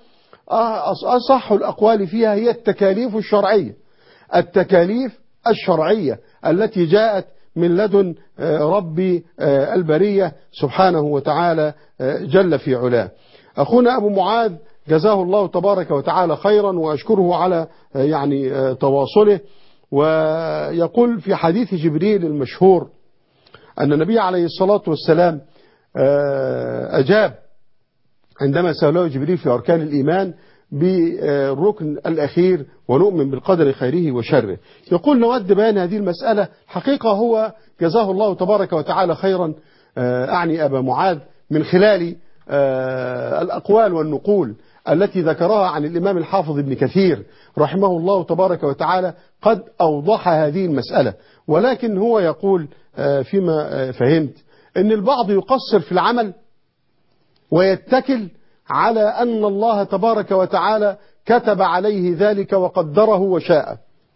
أصح الأقوال فيها هي التكاليف الشرعية، التكاليف الشرعية التي جاءت من لدن رب البرية سبحانه وتعالى جل في علاه. أخونا أبو معاذ جزاه الله تبارك وتعالى خيرا وأشكره على يعني تواصله، ويقول في حديث جبريل المشهور أن النبي عليه الصلاة والسلام أجاب عندما سأله جبريل في أركان الإيمان بالركن الأخير ونؤمن بالقدر خيره وشره. يقول نود بيان هذه المسألة. حقيقة هو جزاه الله تبارك وتعالى خيرا أعني أبا معاذ من خلال الأقوال والنقول التي ذكرها عن الإمام الحافظ ابن كثير رحمه الله تبارك وتعالى قد أوضح هذه المسألة، ولكن هو يقول فيما فهمت أن البعض يقصر في العمل ويتكل على أن الله تبارك وتعالى كتب عليه ذلك وقدره وشاء.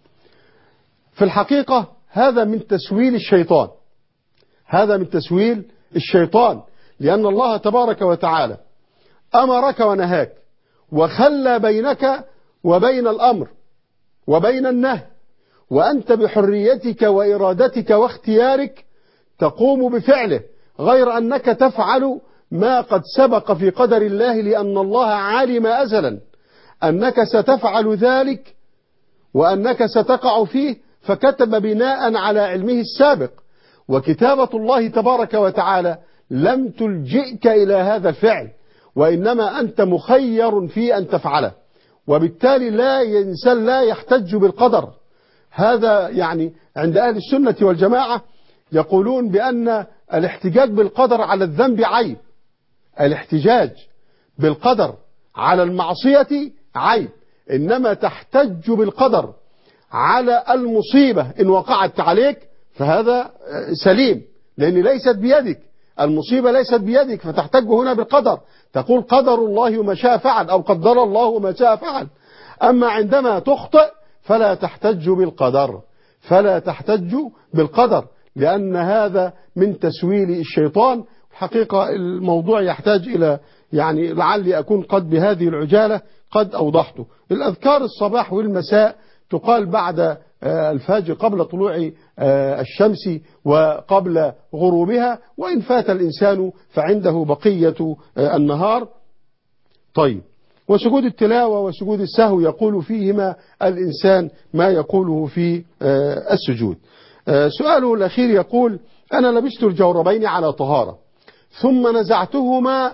في الحقيقة هذا من تسويل الشيطان، هذا من تسويل الشيطان، لأن الله تبارك وتعالى أمرك ونهاك وخلى بينك وبين الأمر وبين النهي، وأنت بحريتك وإرادتك واختيارك تقوم بفعله، غير أنك تفعل ما قد سبق في قدر الله، لأن الله علم أزلا أنك ستفعل ذلك وأنك ستقع فيه، فكتب بناء على علمه السابق. وكتابة الله تبارك وتعالى لم تلجئك إلى هذا الفعل، وإنما أنت مخير في أن تفعله، وبالتالي الإنسان لا يحتج بالقدر. هذا يعني عند أهل السنة والجماعة يقولون بأن الاحتجاج بالقدر على الذنب عيب، الاحتجاج بالقدر على المعصية عيب، إنما تحتج بالقدر على المصيبة إن وقعت عليك فهذا سليم، لأن ليست بيدك، المصيبة ليست بيدك، فتحتج هنا بالقدر، تقول قدر الله وما شاء فعل أو قدر الله وما شاء فعل. أما عندما تخطئ فلا تحتج بالقدر، فلا تحتج بالقدر، لأن هذا من تسويل الشيطان. حقيقة الموضوع يحتاج إلى يعني لعلي أكون قد بهذه العجالة قد أوضحته. الأذكار الصباح والمساء تقال بعد الفجر قبل طلوع الشمس وقبل غروبها، وإن فات الإنسان فعنده بقية النهار. طيب، وسجود التلاوة وسجود السهو يقول فيهما الإنسان ما يقوله في السجود. سؤاله الأخير يقول أنا لبست الجوربين على طهارة ثم نزعتهما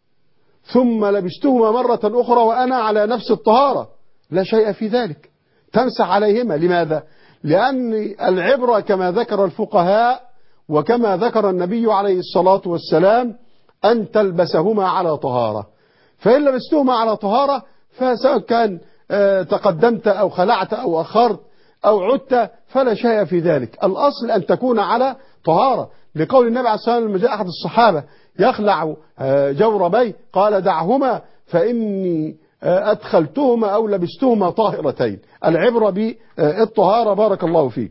ثم لبستهما مرة أخرى وأنا على نفس الطهارة، لا شيء في ذلك، تمسح عليهما. لماذا؟ لأن العبرة كما ذكر الفقهاء وكما ذكر النبي عليه الصلاة والسلام أن تلبسهما على طهارة، فإن لبستهما على طهارة فسواء كان تقدمت أو خلعت أو أخرت أو عدت فلا شيء في ذلك، الأصل أن تكون على طهارة، لقول النبي عليه الصلاة والسلام لما جاء أحد الصحابة يخلع جوربيه قال دعهما فإني أدخلتهما أو لبستهما طاهرتين. العبرة بالطهارة. بارك الله فيك.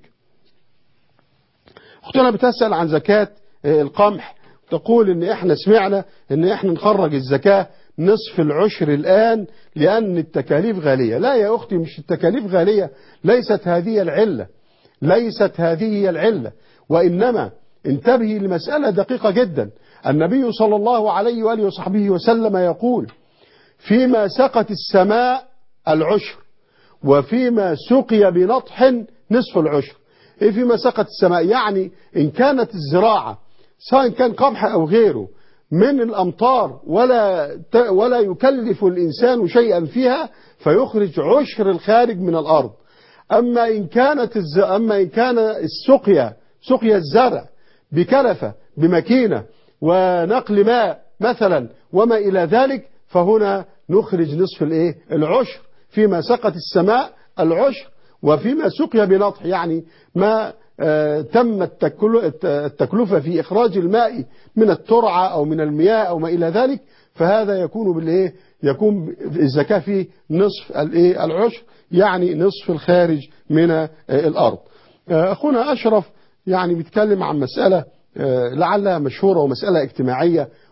أختنا بتسأل عن زكاة القمح، تقول إن إحنا سمعنا إن إحنا نخرج الزكاة نصف العشر الآن لأن التكاليف غالية. لا يا أختي، مش التكاليف غالية، ليست هذه العلة، ليست هذه العلة، وإنما انتبهي لمسألة دقيقة جدا. النبي صلى الله عليه وآله وصحبه وسلم يقول فيما سقت السماء العشر وفيما سقي بنطح نصف العشر. إيه فيما سقت السماء؟ يعني إن كانت الزراعة سواء كان قمح أو غيره من الأمطار ولا يكلف الإنسان شيئا فيها فيخرج عشر الخارج من الأرض. أما إن كان سقيا الزرع بكلفة بمكينة ونقل ماء مثلا وما إلى ذلك فهنا نخرج نصف العشر. فيما سقت السماء العشر وفيما سقي بنطح يعني ما تم التكلفة في إخراج الماء من الترعة أو من المياه أو ما إلى ذلك، فهذا يكون الزكاة فيه نصف العشر، يعني نصف الخارج من الأرض. أخونا أشرف يعني بيتكلم عن مسألة لعلها مشهورة ومسألة اجتماعية،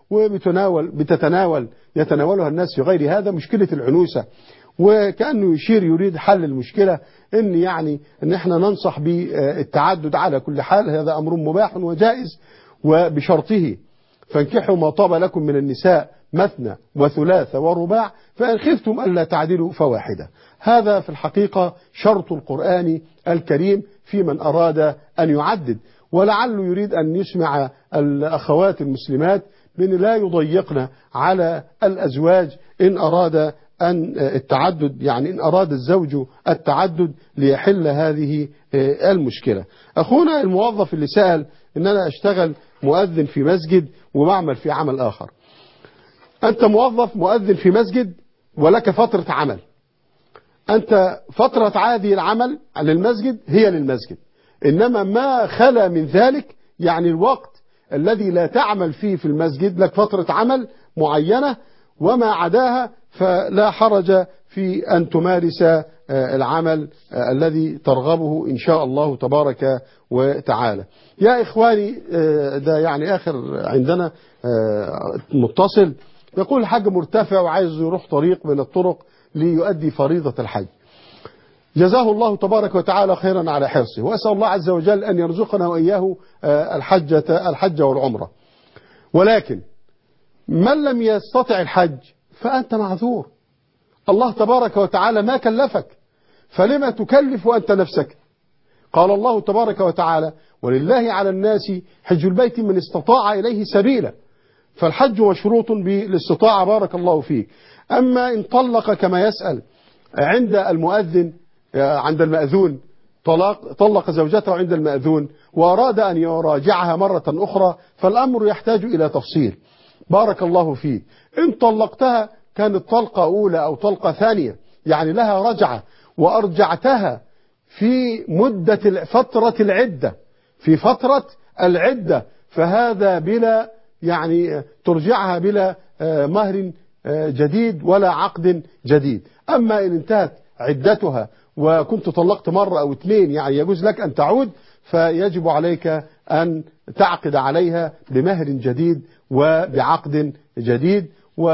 يتناولها الناس في غير هذا، مشكلة العنوسة. وكأنه يريد حل المشكلة إن احنا ننصح بالتعدد على كل حال، هذا أمر مباح وجائز، وبشرطه فانكحوا ما طاب لكم من النساء مثنى وثلاث ورباع فإن خفتم ألا تعدلوا فواحدة. هذا في الحقيقة شرط القرآن الكريم في من أراد أن يعدد، ولعله يريد أن يسمع الأخوات المسلمات بأن لا يضيقن على الأزواج إن أراد التعدد، إن أراد الزوج التعدد ليحل هذه المشكلة. أخونا الموظف اللي سأل إن أنا أشتغل مؤذن في مسجد وبعمل في عمل آخر. أنت موظف مؤذن في مسجد ولك فترة عمل، أنت فترة هذه العمل للمسجد هي للمسجد، إنما ما خلا من ذلك الوقت الذي لا تعمل فيه في المسجد لك فترة عمل معينة، وما عداها فلا حرج في أن تمارس العمل الذي ترغبه إن شاء الله تبارك وتعالى. يا إخواني، ده آخر عندنا متصل يقول الحج مرتفع وعايز يروح طريق من الطرق ليؤدي فريضة الحج. جزاه الله تبارك وتعالى خيرا على حرصه، وأسأل الله عز وجل أن يرزقنا وإياه الحج والعمرة. ولكن من لم يستطع الحج فأنت معذور، الله تبارك وتعالى ما كلفك، فلما تكلف أنت نفسك؟ قال الله تبارك وتعالى: ولله على الناس حج البيت من استطاع إليه سبيلا، فالحج مشروط بالاستطاعة بارك الله فيك. أما إن طلق كما يسأل عند المأذون، طلق زوجته عند المأذون وأراد أن يراجعها مرة أخرى، فالأمر يحتاج إلى تفصيل بارك الله فيه. إن طلقتها كانت طلقة أولى أو طلقة ثانية لها رجعة، وأرجعتها في مدة فترة العدة، فهذا بلا ترجعها بلا مهر جديد ولا عقد جديد. أما إن انتهت عدتها وكنت طلقت مرة أو اثنين يجوز لك أن تعود، فيجب عليك أن تعقد عليها بمهر جديد وبعقد جديد.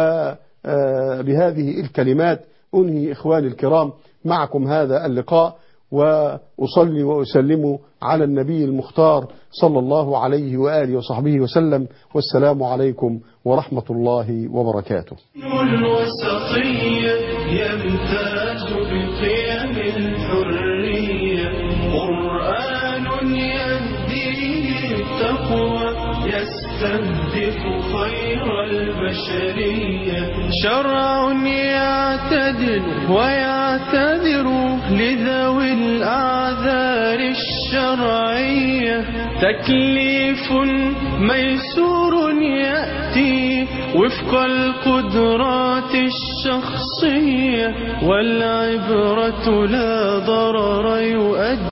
وبهذه الكلمات أنهي إخواني الكرام معكم هذا اللقاء، وأصلي وأسلم على النبي المختار صلى الله عليه وآله وصحبه وسلم، والسلام عليكم ورحمة الله وبركاته. الوسطية يمتاز بقيم الحرية، قرآن يهديه التقوى، يستهدف خير البشرية، شرع يعتدل ويعتذر لذوي الأعذار الشرعية، تكليف ميسور يأتي وفق القدرات الشخصية، والعبرة لا ضرر يؤدي